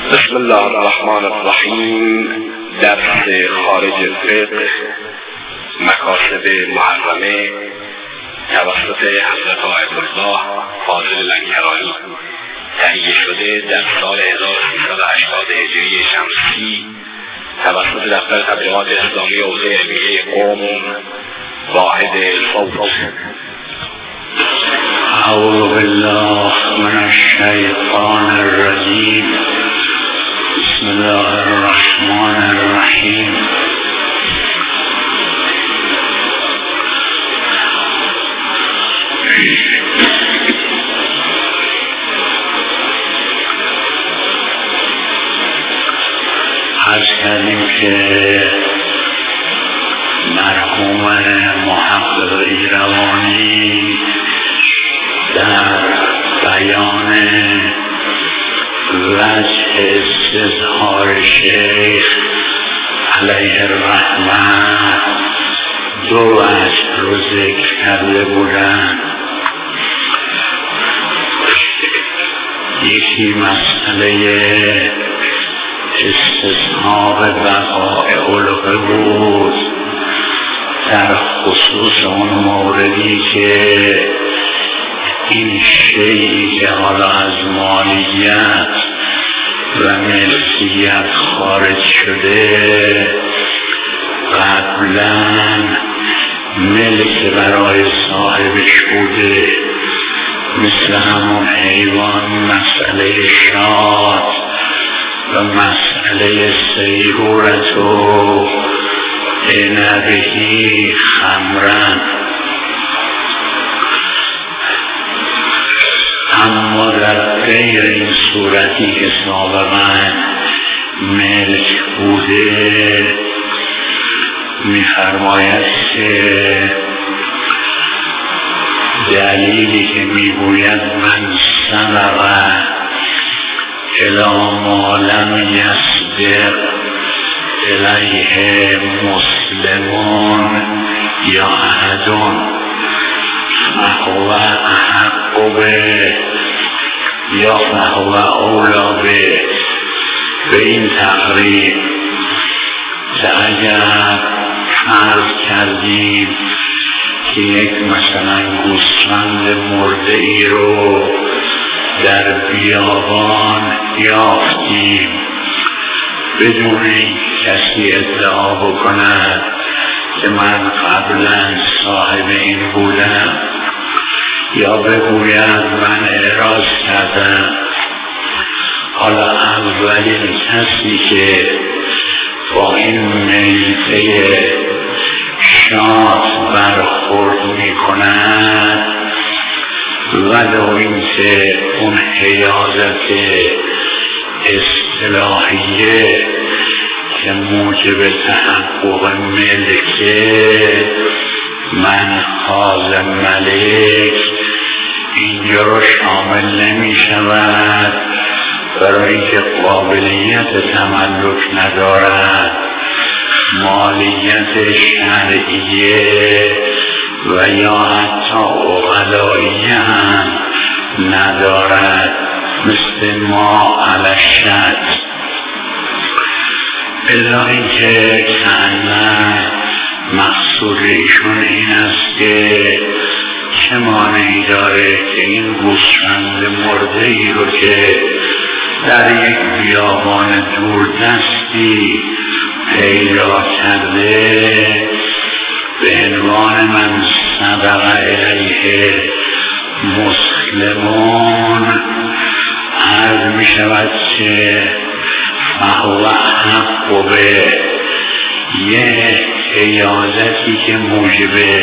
بسم الله الرحمن الرحیم. درس خارج فقه مکاسب محرمه توسط حضرت آیت الله فاضل لنگرانی تهیه شده در سال 1380 هجری شمسی توسط دفتر تبلیغات اسلامی حوزه علمیه قم واحد صوت. اعوذ بالله من الشیطان الرجیم. بسم الله الرحمن الرحیم. عرض کردیم که مرحوم محقق ایروانی در بیان وجه استظهار شیخ علیه الرحمه دو وجه رو ذکر کرده بودن. یکی مسئله استصحاب بقاء علقه بود در خصوص اون موردی که این شیعی که حالا از مالیت و ملکیت خارج شده قبلا ملک برای صاحبش بوده، مثل همون حیوان مسئله شاد و مسئله سیرورت و عنبهی خمرن. اما در غیر این صورتی که سابقا ملک بوده می‌فرماید که دلیلی که میگوید من سبق الی ما لم یسبق الیه مسلمون یا احدون فهو احق به یا فهو اولا به این تقریب که اگر فرض کردیم که یک مثلا گوسفند مرده ای رو در بیابان یافتیم بدون این کسی ادعا بکند که من قبلا صاحب این بودم، یا بگوید من اعراض کردم، حالا اولین کسی که با این میته شاد برخورد می کند ولو اینکه اون حیازت اصطلاحیه که موجب تحقق ملکه من خاز ملک اینجا رو شامل نمی شود، برای اینکه قابلیت تملک ندارد، مالیت شرعیه و یا حتی عقلاییه هم ندارد، مثل ما علشت. الا اینکه کنه مقصود ایشون این است که چه مانعی داره که این گوسفند مرده ای رو که در یک بیابان دوردستی پیدا کرده به عنوان من سبق الیه مسلمون عرض می شود که فهو حق به یه حیازتی که موجب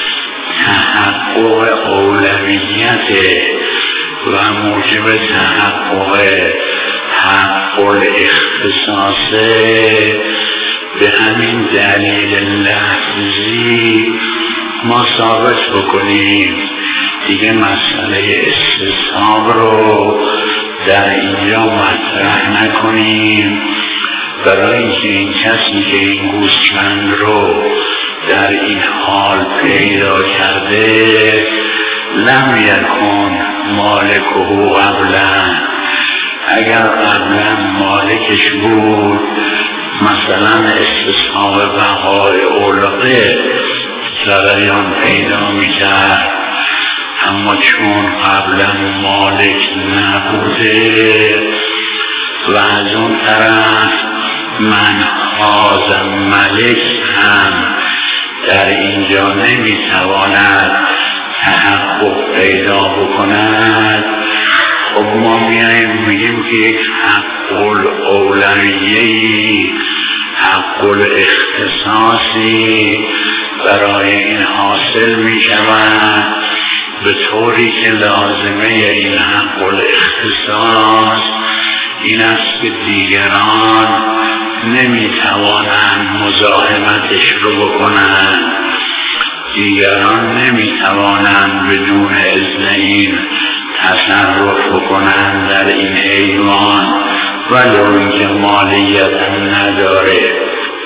تحقق اولویت و موجب تحقق حق الاختصاصه، به همین دلیل لفظی ما ثابت بکنیم دیگه مسئله استصحاب رو در اینجا مطرح نکنیم، برای اینکه این کسی که این گوسفند رو در این حال پیدا کرده لم یکن مالکه قبلا اگر قبلا مالکش بود مثلا استصحاب بهای اولقه جریان پیدا میکرد، اما چون قبلا مالک نبوده و از اون طرف من هازم ملک هم در اینجا نمیتواند تحقق پیدا بکند، خب ما میاییم میگیم که یک حق الاولویه‌ای، حق الاختصاصی برای این حاصل میشود، به طوری که لازمه این حق الاختصاص این است که دیگران نمیتوانند مزاحمتش رو بکنند، دیگران نمیتوانند بدون اذن این تصرف بکنند در این حیوان ولو اینکه مالیت نداره.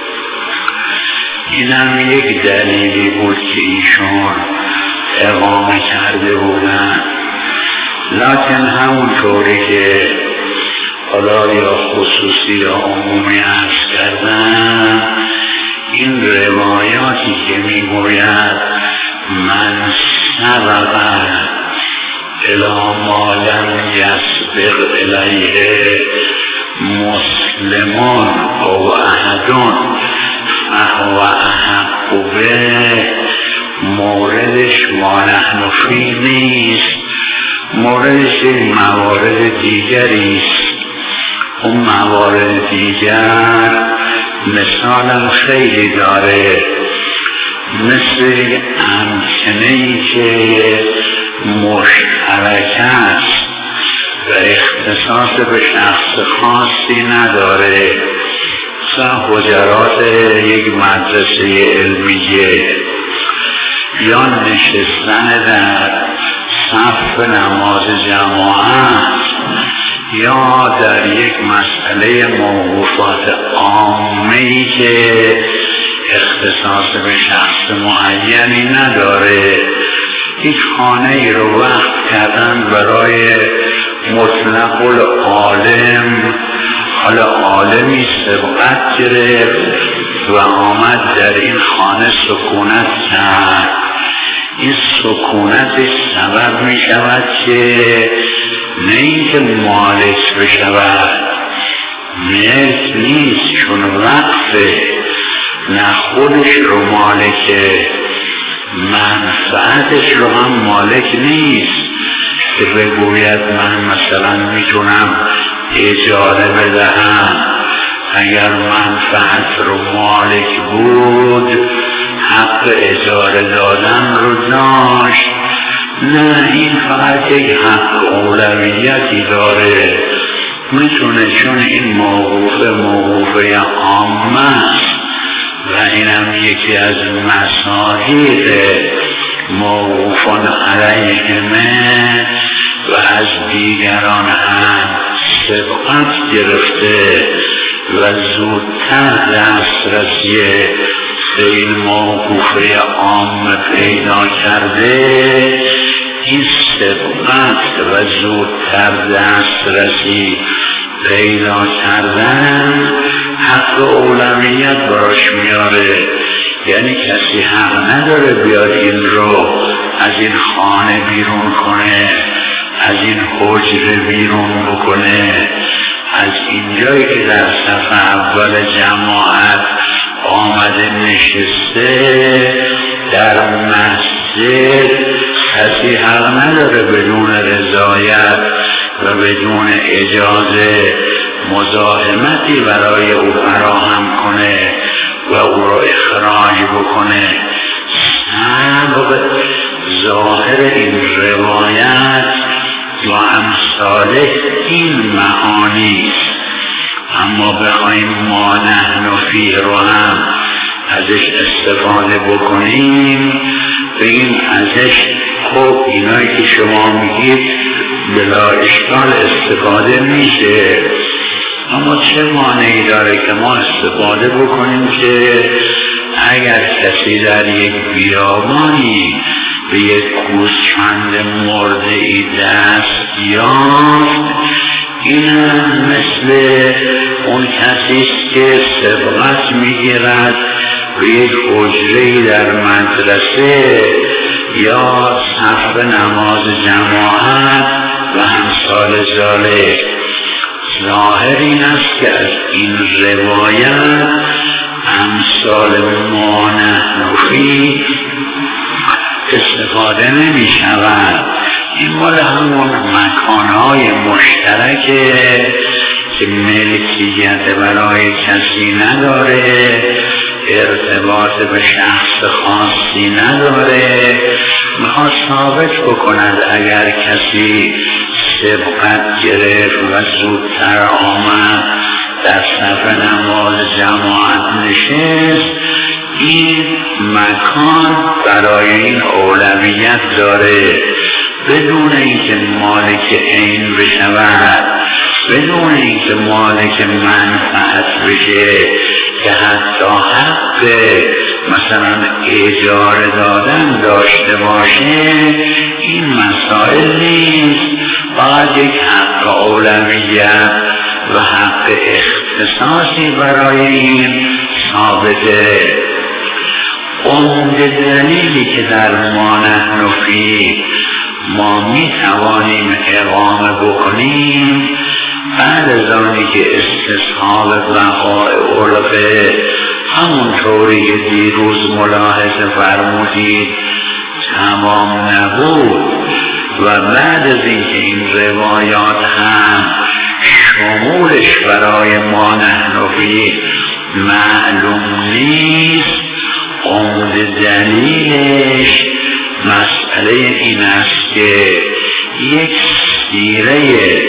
اینم یک دلیلی بود که ایشون اقامه کرده بودن. لکن همونطوری که حالا یا خصوصی یا عمومی عرض کردن، این روایاتی که میگوید من سبقت الی ما لم یسبق الیه مسلمون او احدون فهو احق به، موردش ما نحن فی نیست، موردش موارد دیگریست. اون موارد دیگر مثالم خیلی داره، مثل امکنه‌ای که مشترک است و اختصاص به شخص خاصی نداره، مثلا حجرات یک مدرسه علمیه یا نشستن در صف نماز جماعت یا در یک مسئله موقوفات عامه‌ای که اختصاص به شخص معینی نداره، یک خانه ای رو وقف کردن برای مطلق العالم، حالا عالمی سبقت گرفت و آمد در این خانه سکونت کرد. این سکونتش سبب می شود که نه اینکه مالک بشود، ملک نیست چون وقفه، نه خودش رو مالکه، منفعتش رو هم مالک نیست که بگوید من مثلا میتونم اجاره بدهم. اگر منفعت رو مالک بود حق اجاره دادن رو داشت. نه، این فقط یک حق اولویتی داره، میتونه چون این موقوفه عامه و اینم یکی از مصادیق موقوفان علیهمه و از دیگران هم سبقت گرفته و زودتر دسترسی به این موقوفه عام پیدا کرده، این سبقت و زودتر دسترسی پیدا کردن حق اولویت براش میاره. یعنی کسی حق نداره بیاد این رو از این خانه بیرون کنه، از این حجره بیرون بکنه، از اینجایی که در صف اول جماعت آمده نشسته در مسجد، کسی حق نداره بدون رضایت و بدون اجازه مزاحمتی برای او فراهم کنه و او را اخراج بکنه. سبب ظاهر این روایت و امثال این معانی است. اما بخوایم ما نحن فیه رو هم ازش استفاده بکنیم، بگیم ازش خب اینایی که شما میگید بلا اشکال استفاده میشه، اما چه مانعی داره که ما استفاده بکنیم که اگر کسی در یک بیابانی به یک گوسفند مرده‌ای دست یافت، این هم مثل اون کسیست که سبقت میگیرد به یک حجره‌ای در مدرسه یا صف نماز جماعت و همثال ذالک. ظاهر این است که از این روایت امثال ما نحن فیه استفاده نمی شود. این مال همون مکانهای مشترکه که ملکیت برای کسی نداره، ارتباط به شخص خاصی نداره. میخواد ثابت بکند اگر کسی سبقت گرفت و زودتر آمد در صف نماز جماعت نشست، این مکان برای این اولویت داره، بدون اینکه مالک عین بشود، بدون اینکه مالک منفعت بشه که حتی حق مثلا اجاره دادن داشته باشه. این مسائل نیست، فقط یک حق اولویت و حق اختصاصی برای این ثابته. عمده دلیلی که در ما نحن فیه ما می توانیم اقامه بکنیم بعد از آنی که استصحاب وقایع عرفه همونطوری که دیروز ملاحظه فرمودید تمام نبود و بعد از اینکه این روایات هم شمولش برای ما نحن فیه معلوم نیست، عمده دلیلش مسئله این است که یک سیره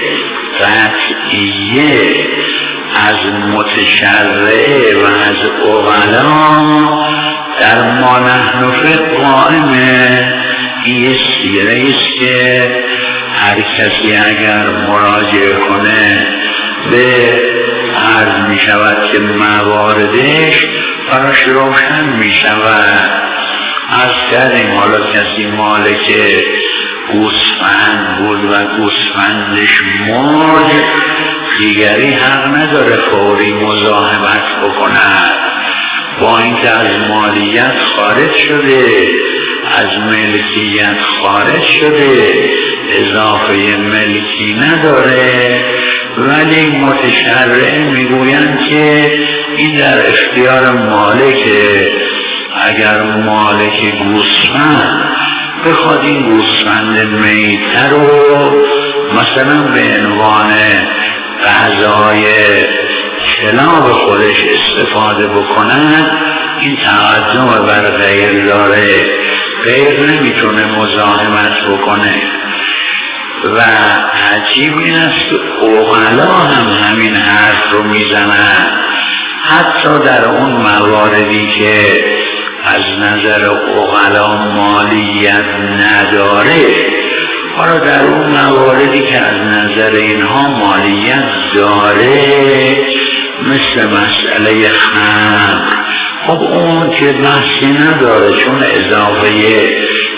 قطعیه از متشرع و از اغلا در ما نحن فیه قائمه. این سیره است که هر کسی اگر مراجعه کنه به عرض می شود که مواردش براش روشن می شود. از کردیم حالا کسی مالک گوسفند بود و گوسفندش مرد، دیگری حق نداره فوری مزاحمت بکند، با اینکه از مالیت خارج شده، از ملکیت خارج شده، اضافه ملکی نداره، ولی متشرع میگویند که این در اختیار مالکه. اگر مالک گوسفند بخواد این گوسفند میته رو مثلا به عنوان غذای کلاب خودش استفاده بکند، این تقدم بر غیر داره، غیر نمیتونه مزاحمت بکنه. و عجیب این است که عقلا هم همین حرف رو میزنن، حتی در اون مواردی که از نظر عقلا مالیت نداره. حالا در اون مواردی که از نظر اینها مالیت داره مثل مسئله خمر، خب اون که بحثی نداره چون اضافه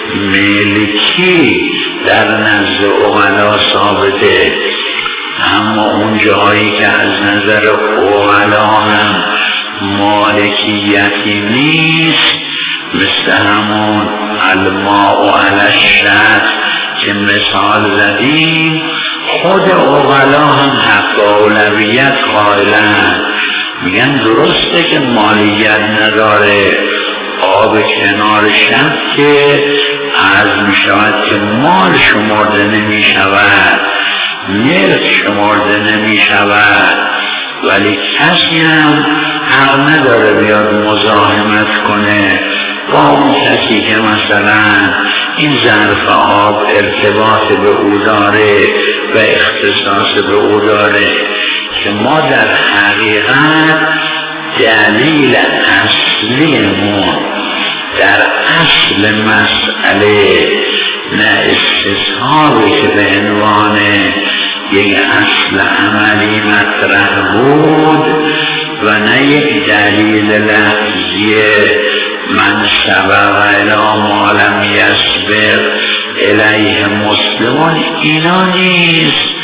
ملکی در نزد عقلا ثابته. اما اون جایی که از نظر عقلا هم مالکیتی نیست، مثل همون الماء علی الشرط که مثال زدیم، خود عقلا هم حق اولویت قائلن، میگن درسته که مالیت نداره، آب کنار شب که عرض می شود که مال شمرده نمی شود، ملک شمرده نمی شود، ولی کسی هم حق نداره بیاد مزاحمت کنه با اون کسی که مثلا این ظرف آب ارتباط به او داره و اختصاص به او داره، که ما در حقیقت دلیل اصلیمون در اصل مسئله نه استصحابی که به عنوان یک اصل عملی مطرح بود و نه یک دلیل لفظی من سبق الی ما لم یسبق الیه مسلمون، اینا نیست.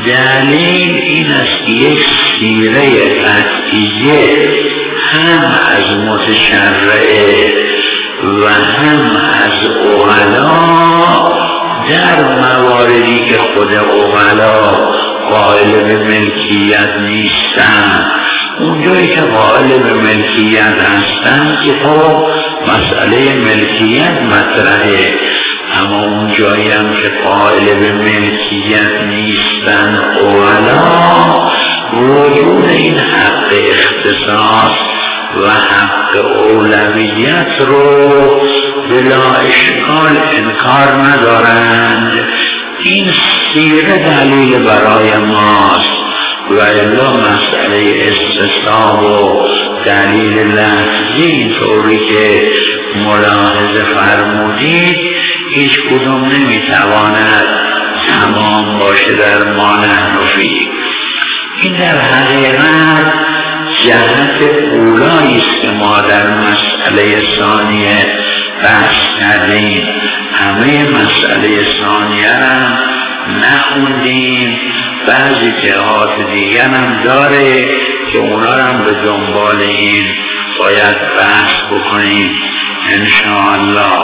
دلیل این است که یک سیره قطعیه هم از متشرعه و هم از اغلا در مواردی که خود اغلا قائل به ملکیت نیستن، اونجایی که قائل به ملکیت هستن که خب مسئله ملکیت مطرحه، اما اونجایی هم که قائل به ملکیت نیستن اغلا وجود این حق اختصاص و حق اولویت رو بلا اشکال انکار ندارند. این سیره دلیل برای ماست و الا مسئله استصحاب و دلیل لفظی اینطوری که ملاحظه فرمودید هیچ کدوم نمیتواند تمام باشه در ما نحن فیه. این در حقیقت جهت اولایی است که ما در مسئله ثانیه بحث کردیم. همه مسئله ثانیه هم نخوندیم، بعضی جهات دیگر هم داره که اونا هم به دنبال این باید بحث بکنیم انشاءالله.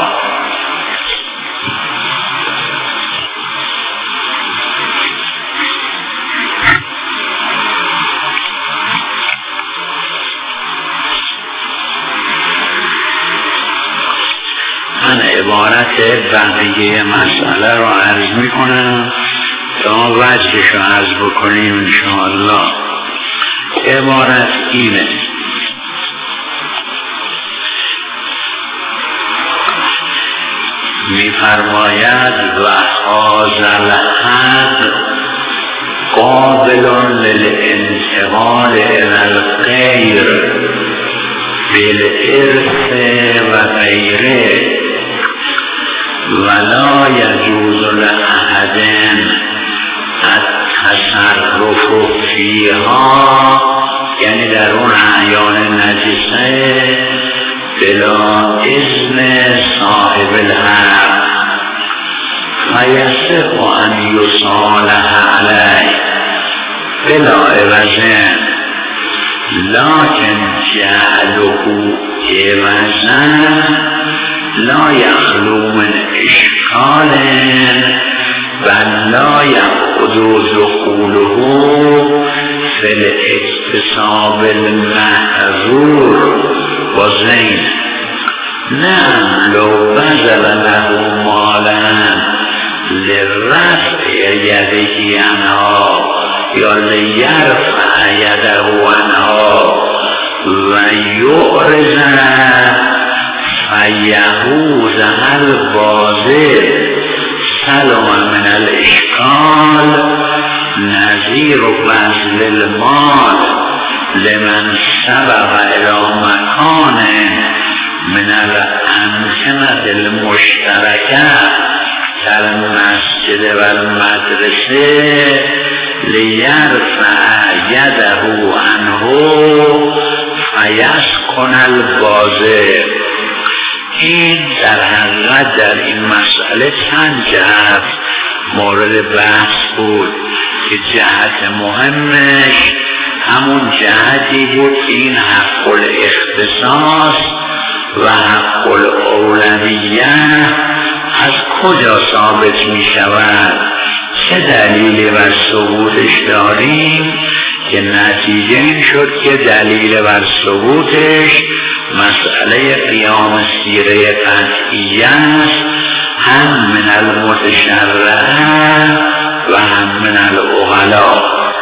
من عبارت بقیه مسئله رو عرض می کنم تا وجهش رو عرض بکنیم انشاءالله. عبارت اینه: می فرماید و هذا الحق قابل للانتقال الى الغیر بالارث و غیره ولا يجوز لأحد التصرف فيها، یعنی در اون اعیان نجسه بلا اذن صاحب الحق فیصح ان یصالح علیه بلا عوض، لكن جعله عوضا لا يخلو من اشکال بل لا يقعد دخوله في الاكتساب المحظور و زین. نعم لو بذل له مالا لرفع یده عنها یا لیرفع یده عنها و یعرض فیهوز الباذل سلم من الاشکال نظیر بذل المال لمن سبق الى مکان من الامکنة المشترکه كالمسجد والمدرسه لیرفع یده عنه فیسکن الباذل. این در حقیقت در این مسئله چند جهت مورد بحث بود که جهت مهمش همون جهتی بود این حق الاختصاص و حق الاولویه از کجا ثابت می شود، چه دلیلی بر ثبوتش داریم که نتیجه این شد که دلیل بر ثبوتش مسئله قیام سیره قطعیه است، هم من المتشرعه و هم من الاغلا.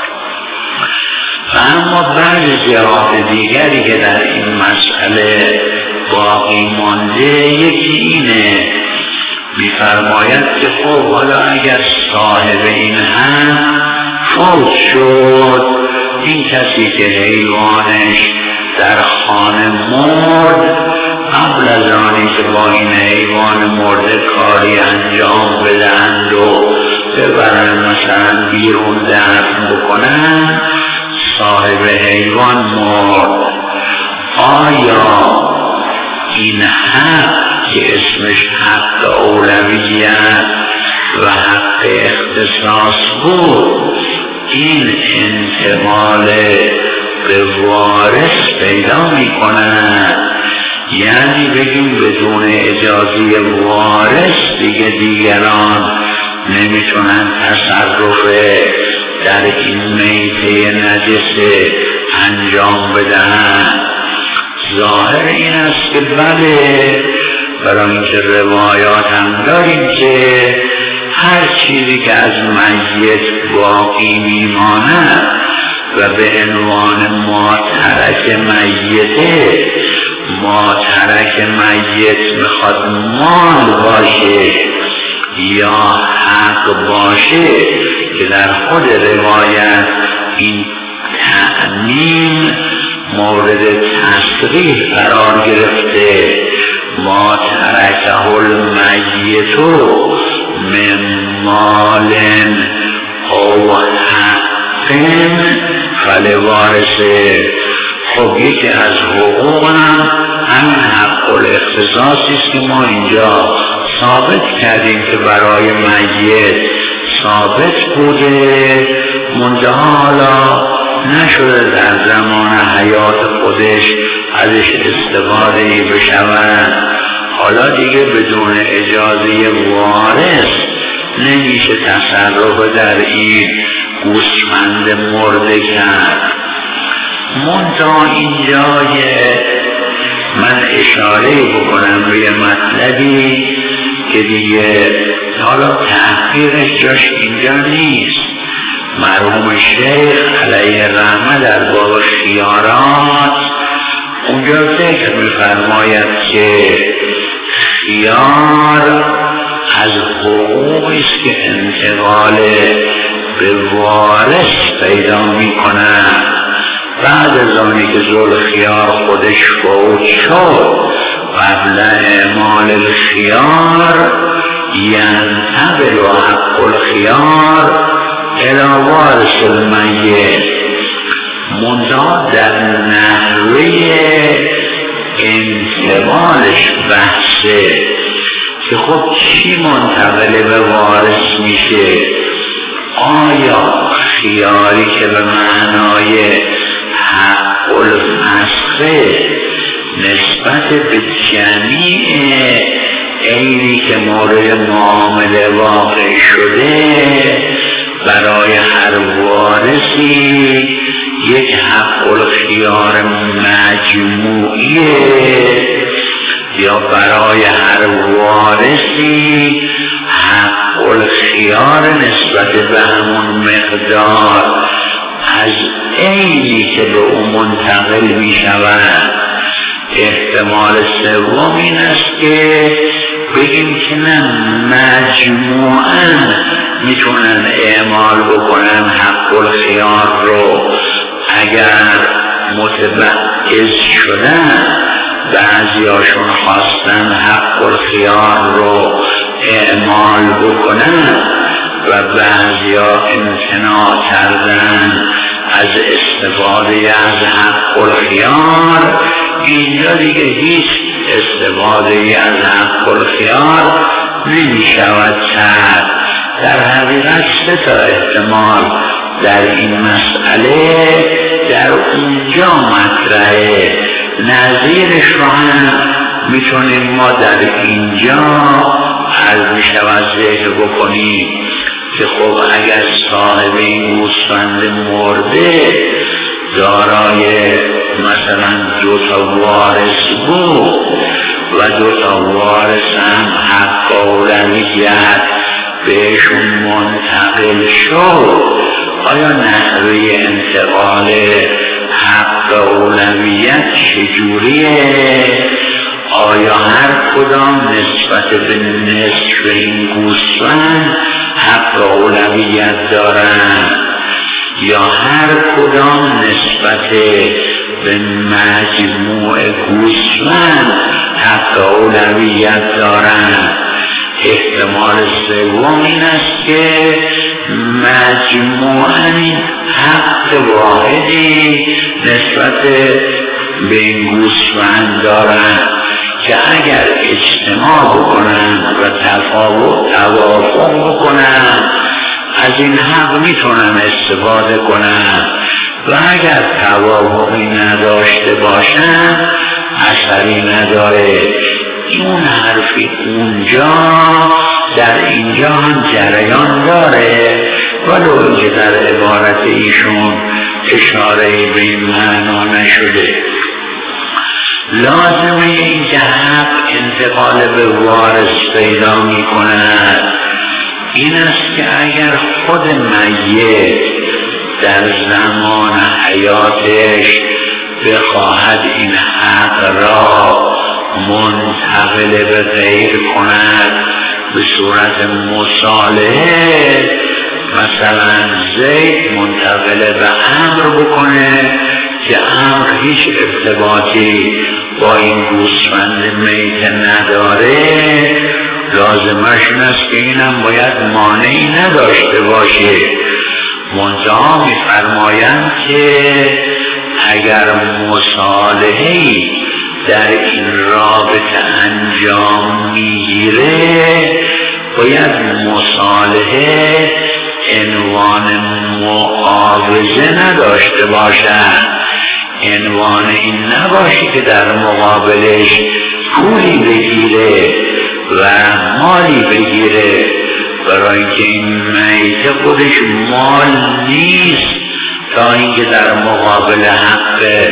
و اما بعض جهات دیگری که در این مسئله باقی مانده یکی اینه، می‌فرماید که خب حالا اگر صاحب این هم فوت شد، این کسی که حیوانش در خانه مرد، قبل از آنی که با این حیوان مرده کاری انجام بدهند و ببرن مثلا بیرون دفن بکنن، صاحب حیوان مرد، آیا این حق که اسمش حق اولویت و حق اختصاص بود این انتقال به وارث پیدا میکنن، یعنی بگیم بدون اجازه وارث دیگران نمیتونن تصرف در این میته نجس انجام بدن. ظاهر این است که بله، برای اینکه روایات هم داریم که هر چیزی که از میت باقی میماند و به عنوان ما ترک میته، ما ترک میت میخواد مال باشه یا حق باشه که در خود روایت این تعمیم مورد تصریح قرار گرفته. ما ترکه المیت من مال او حق فلوارثه. خب یکی از حقوق هم همین حق الاختصاصی است که ما اینجا ثابت کردیم که برای میت ثابت بوده، منتها حالا نشده در زمان حیات خودش ازش استفاده بشود. حالا دیگه بدون اجازه وارث نمیشه تصرف در این گوسفند مرده کرد. منتها اینجا من اشاره بکنم روی مطلبی که دیگه حالا تحقیرش جاش اینجا نیست. مرحوم شیخ علیه رحمه در باب خیارات اونجا ذکر می‌فرماید که خیار از حقوقی است که انتقال به وارث پیدا می‌کند. بعد از آنی که ذوالخیار خودش فوت شد، قبل اعمال الخیار ینتقل حق الخیار الی وارث المیت. منتها در نحوه انتقالش بحثه که خب چی منتقل به وارث میشه؟ آیا خیاری که به معنای حق الفسخه نسبت به جمیع عینی که مورد معامله واقع شده برای هر وارثی یک حق الخیار مجموعیه، یا برای هر وارثی حق الخیار نسبت به همون مقدار از عینی که به اون منتقل می شود؟ احتمال سوم این است که بگیم که نه، مجموعاً میتونن اعمال بکنن حق الخیار رو. اگر متبعض شدن، بعضیاشون خواستن حق الخیار رو اعمال بکنن و بعضیا امتناع کردن از استفاده از حق الخیار، اینجا دیگه هیچ استفاده از حق الخیار نمی شود کرد. در حقیقت سه تا احتمال در این مسئله در اونجا مطرحه. نظیرش رو هم میتونیم ما در اینجا عرض میشود ذکر بکنیم که خب اگر صاحب این گوسفند مرده دارای مثلا 2 تا وارث بود و 2 تا وارث هم حق اولویت بهشون منتقل شد، آیا نحوه انتقال حق اولویت چجوریه؟ آیا هر کدام نسبت به نصف این گوسفند حق اولویت دارن، یا هر کدام نسبت به مجموع گوسفند حق اولویت دارن؟ احتمال سوم این است که مجموعاً حق واحدی نسبت به این گوسفند دارن که اگر اجتماع بکنن و توافق بکنن از این حق میتونم استفاده کنم و اگر توافقی نداشته باشم اثری نداره. اون حرفی اونجا در اینجا هم جریان داره، ولو اینکه در عبارت ایشون اشاره به این معنا نشده. لازمه این که حق انتقال به وارث پیدا می کند این است که اگر خود میت در زمان حیاتش بخواهد این حق را منتقل به غیر کند به صورت مصالحه، مثلا زید منتقل به عمرو بکنه که عمرو هیچ ارتباطی با این گوسفند میت نداره، لازمش این است که اینم باید مانعی نداشته باشه. منتها می‌فرمایند که اگر مصالحه‌ای در این رابطه انجام میگیره باید مصالحه عنوان معاوضه نداشته باشد، عنوان این نباشه که در مقابلش پولی بگیره و مالی بگیره، برای اینکه این میت خودش مال نیست تا اینکه در مقابل حق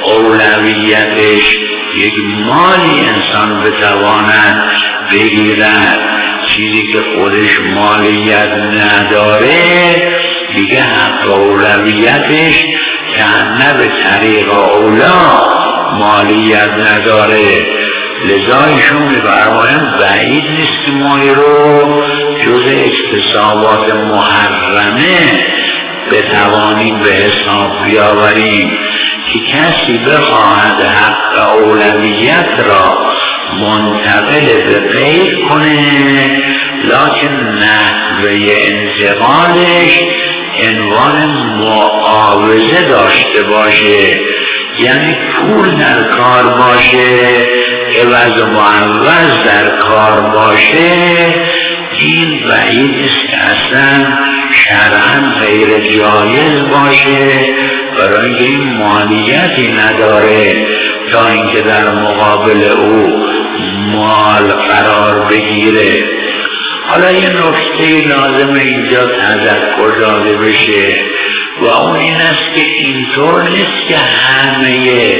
اولویتش یک مالی انسان بتواند بگیرد. چیزی که خودش مالیت نداره دیگه حق اولویتش که نه به طریق اولا مالیت نداره. لذا ایشون می‌فرمایند بعید نیست که ما رو جز اکتسابات محرمه بتوانیم به حساب بیاوریم که کسی بخواهد حق اولویت را منتقل به غیر کنه لکن نحوه انتقالش عنوان معاوضه داشته باشه، یعنی پول در کار باشه، عوض و معوض در کار باشه. این بعید است که اصلا شرعاً غیر جایز باشه، برای اینکه این مالیتی نداره تا اینکه در مقابل او مال قرار بگیره. حالا یه نکته لازم اینجا تذکر داده بشه و اون این است که اینطور نیست که همه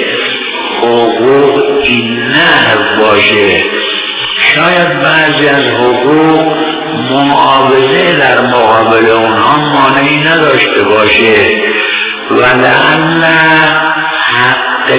حقوق این نحو باشه. شاید بعضی از حقوق معاوضه در مقابل اونها مانعی نداشته باشه و لعل حق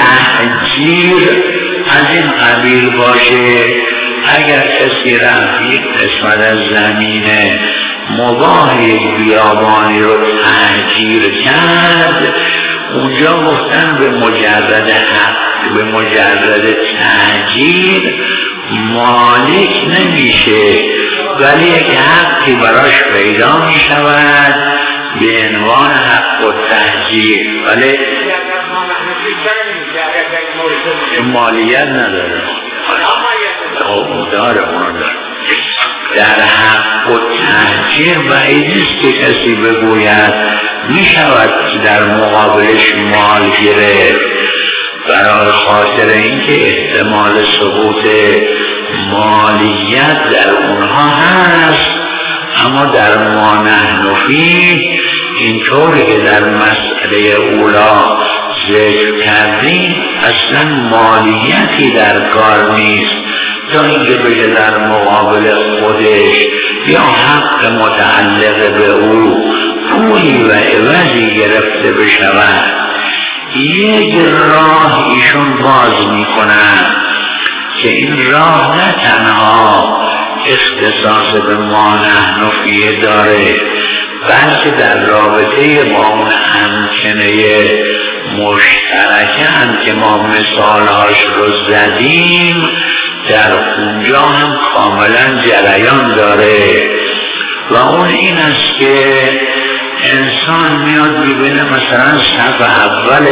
تحجیر از این قبیل باشه. اگر کسی رفت یک قسمت از زمین مباح یک بیابانی رو تحجیر کرد، اونجا گفتن به مجرد حق، به مجرد تحجیر مالک نمیشه، ولی یک حقی براش پیدا می شود به عنوان حق و تحجیر، ولی مالیت نداره. داره در حق و تحجیر بعید نیست که کسی بگوید می شود در مقابلش مال گرفت، برای خاطر اینکه احتمال سقوط مالیت در اونها هست. اما در ما نحن فیه اینطوری که در مسئله اولا ذکر کردیم اصلا مالیتی در کار نیست تا اینکه بشه در مقابل خودش یا حق متعلق به او پولی و عوضی گرفته بشود. یک راه ایشون باز میکنن که این راه نه تنها اختصاص به ما نحن فیه داره، بلکه در رابطه با اون امکنه مشترکه هم که ما مثالهاش رو زدیم در اونجا هم کاملا جریان داره و اون این است که انسان میاد ببینه مثلا صف اول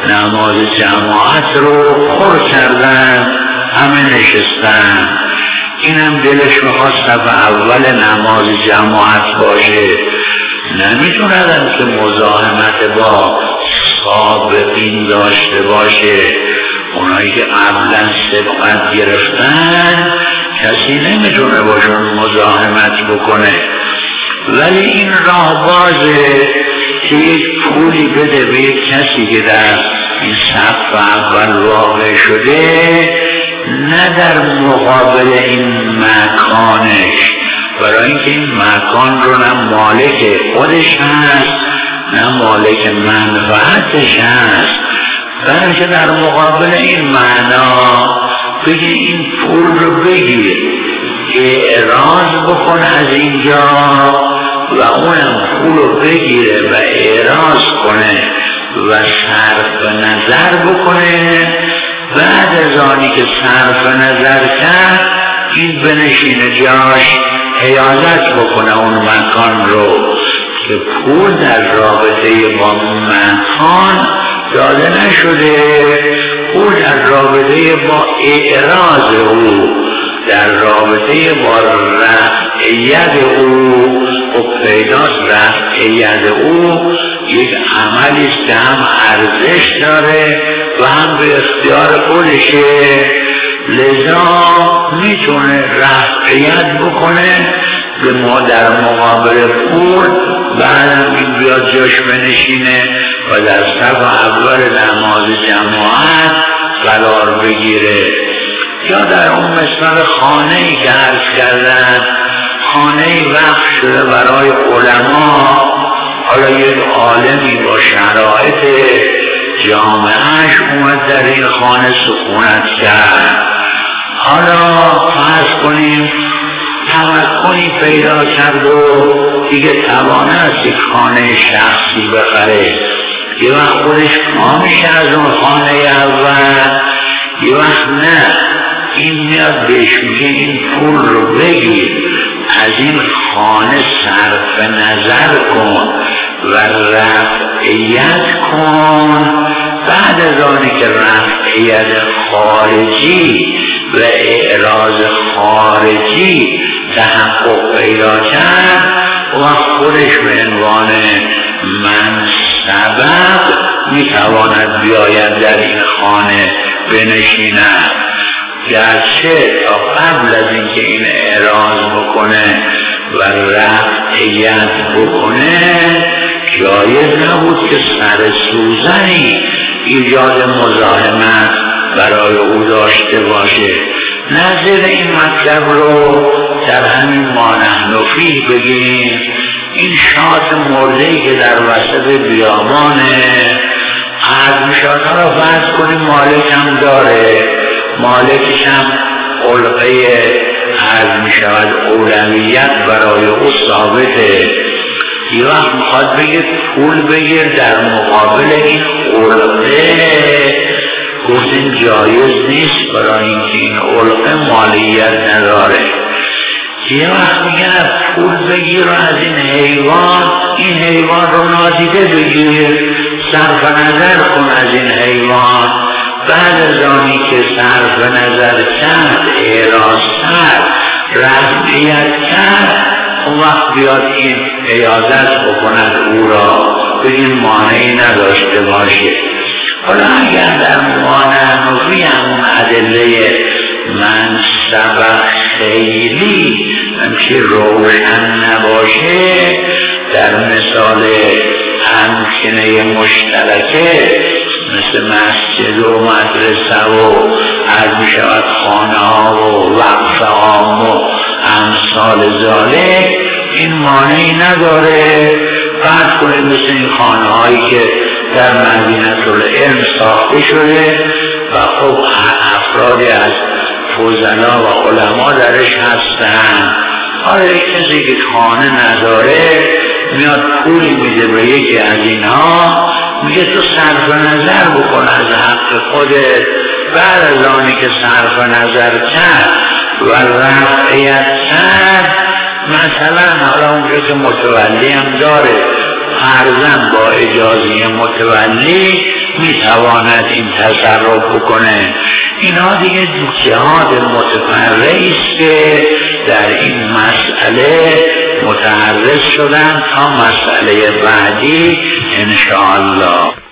نماز جماعت رو پر کردن، همه نشستن، اینم دلش میخواد صف اول نماز جماعت باشه، نمیتوندن که مزاحمت با سابقین داشته باشه. اونایی که قبلا سبقت گرفتن کسی نمیتونه باشون مزاحمت بکنه. ولی این راه بازه که یک پولی بده به یک کسی که در این صف اول واقع شده، نه در مقابل این مکانش، برای اینکه این مکان رو نه مالک خودش هست نه مالک منفعتش هست، بلکه در مقابل این معنا بگی این پول رو بگیر، اعراض بکن از اینجا و اونم پول رو بگیره و اعراض کنه و صرف نظر بکنه. بعد از آنی که صرف نظر کرد این بنشینه جاش، حیازت بکنه اون مکان رو که پول در رابطه با مکان داده نشده، پول در رابطه با اعراض او، در رابطه با رفعیت او و پیداست. رفعیت او یک عملی است که هم ارزش داره و هم به اختیار خودشه، لذا میتونه رفعیت بکنه به ما در مقابل پول، بعد این بیاد جاش بنشینه و در صف اول نماز جماعت قرار بگیره. یا در اون مثال خانه‌ای که عرض کردن، خانه‌ای وقف شده برای علما، حالا یک عالمی با شرایط جامعهش اومد در این خانه سکونت کرد. حالا فرض کنیم تمکنی پیدا کرد و دیگه توانست یک خانه شخصی بخره، یه وقت خودش پا میشه از اون خانه اول، یه وقت نه، این میاد بهش میگه این پول رو بگیر، از این خانه صرف نظر کن و رفعیت کن. بعد از آنی که رفعیت خارجی و اعراض خارجی تحقق پیدا کرد و خودش به عنوان من سبب میتواند بیاید در این خانه بنشیند، گرچه تا قبل از اینکه این اعراض بکنه و رفعیت بکنه جایز نبود که سر سوزنی ایجاد مزاحمت برای او داشته باشه. نظر این مطلب رو در همین ما نحن فیه بگیم. این شات مرده‌ای که در وسط بیابانه، از شات ها رو فرض کنیم مالک هم داره، مالکش هم علقه عرض می شود اولویت برای او ثابته، یه وقت میخواد بگه پول بگیر در مقابل این علقه، گفتیم جایز نیست برای اینکه این علقه مالیت نداره. یه وقت میگه پول بگیر از این حیوان، این حیوان رو نادیده بگیر، صرف نظر کن از این حیوان. بعد از آنی که صرف نظر کرد، اعراض کرد، رفعیت کرد، اون وقت بیاد این عیادت بکند او را، بگیم مانعی نداشته باشه. حالا اگر در مانعنفی همون ادله منصب خیلی همچه روشن نباشه، در مثال امکنه مشترکه مثل مسجد و مدرسه و از می شود خانه ها و وقف عام و امثال ذالک، این مانعی نداره. فرض کنید مثل این خانه هایی که در مدینه العلم ساخته شده و خب افرادی از فضلا و علما درش هستن، حالا یک کسی که خانه نداره میاد پولی میده به یکی از اینها، میگه تو صرف نظر بکن از حق خودت. بعد از آنی که صرف نظر کرد و رفعیت کرد، مثلا حالا اونجا که متولی هم داره، فرضاً با اجازه متولی میتواند این تصرف بکنه. اینا دیگه جهاد متفرعی است که در این مسئله متحرز شدن تا مسئله بعدی انشاءالله.